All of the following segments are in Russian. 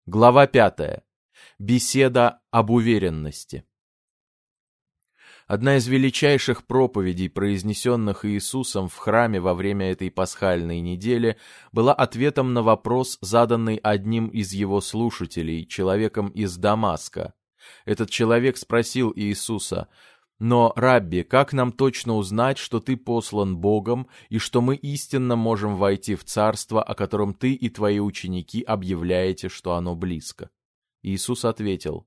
Глава 5. Беседа об уверенности. Одна из величайших проповедей, произнесенных Иисусом в храме во время этой пасхальной недели, была ответом на вопрос, заданный одним из его слушателей, человеком из Дамаска. Этот человек спросил Иисуса: «Но, Рабби, как нам точно узнать, что Ты послан Богом, и что мы истинно можем войти в царство, о котором Ты и Твои ученики объявляете, что оно близко?» Иисус ответил: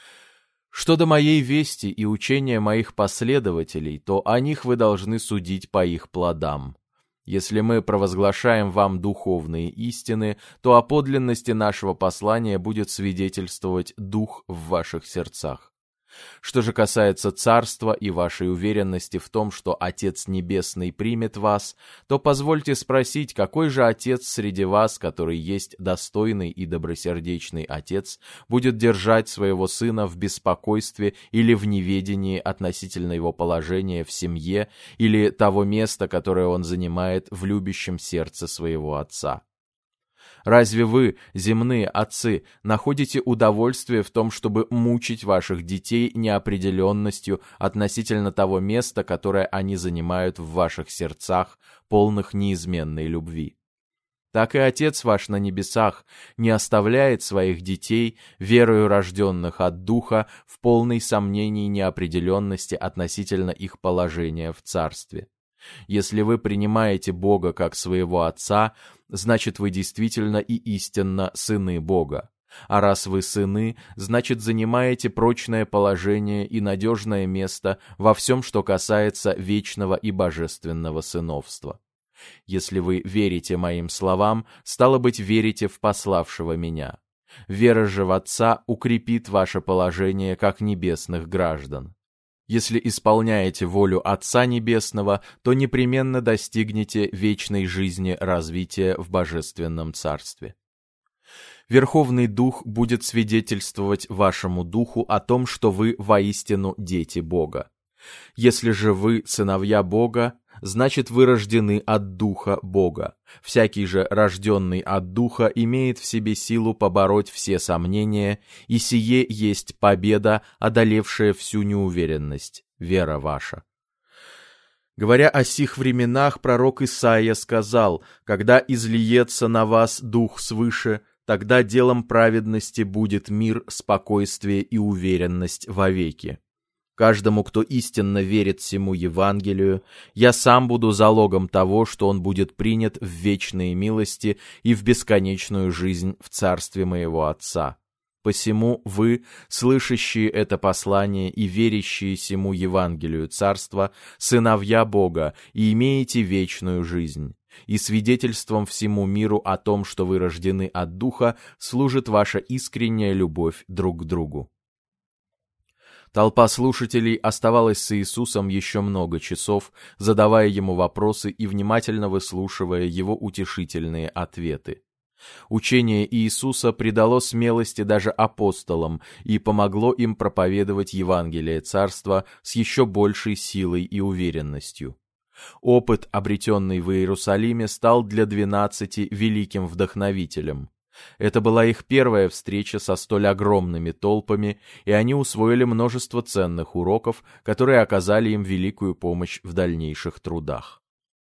«Что до моей вести и учения моих последователей, то о них вы должны судить по их плодам. Если мы провозглашаем вам духовные истины, то о подлинности нашего послания будет свидетельствовать Дух в ваших сердцах. Что же касается царства и вашей уверенности в том, что Отец Небесный примет вас, то позвольте спросить, какой же отец среди вас, который есть достойный и добросердечный отец, будет держать своего сына в беспокойстве или в неведении относительно его положения в семье или того места, которое он занимает в любящем сердце своего отца? Разве вы, земные отцы, находите удовольствие в том, чтобы мучить ваших детей неопределенностью относительно того места, которое они занимают в ваших сердцах, полных неизменной любви? Так и Отец ваш на небесах не оставляет своих детей, верою рожденных от Духа, в полной сомнении неопределенности относительно их положения в Царстве. Если вы принимаете Бога как своего Отца, значит, вы действительно и истинно сыны Бога. А раз вы сыны, значит, занимаете прочное положение и надежное место во всем, что касается вечного и божественного сыновства. Если вы верите моим словам, стало быть, верите в пославшего меня. Вера же в Отца укрепит ваше положение как небесных граждан. Если исполняете волю Отца Небесного, то непременно достигнете вечной жизни развития в Божественном Царстве. Верховный Дух будет свидетельствовать вашему духу о том, что вы воистину дети Бога. Если же вы сыновья Бога, значит, вы рождены от Духа Бога. Всякий же, рожденный от Духа, имеет в себе силу побороть все сомнения, и сие есть победа, одолевшая всю неуверенность, вера ваша». Говоря о сих временах, пророк Исаия сказал: «Когда излиется на вас Дух свыше, тогда делом праведности будет мир, спокойствие и уверенность вовеки. Каждому, кто истинно верит всему Евангелию, я сам буду залогом того, что он будет принят в вечные милости и в бесконечную жизнь в царстве моего Отца. Посему вы, слышащие это послание и верящие сему Евангелию Царства, сыновья Бога, и имеете вечную жизнь. И свидетельством всему миру о том, что вы рождены от Духа, служит ваша искренняя любовь друг к другу». Толпа слушателей оставалась с Иисусом еще много часов, задавая ему вопросы и внимательно выслушивая его утешительные ответы. Учение Иисуса придало смелости даже апостолам и помогло им проповедовать Евангелие Царства с еще большей силой и уверенностью. Опыт, обретенный в Иерусалиме, стал для 12 великим вдохновителем. Это была их первая встреча со столь огромными толпами, и они усвоили множество ценных уроков, которые оказали им великую помощь в дальнейших трудах.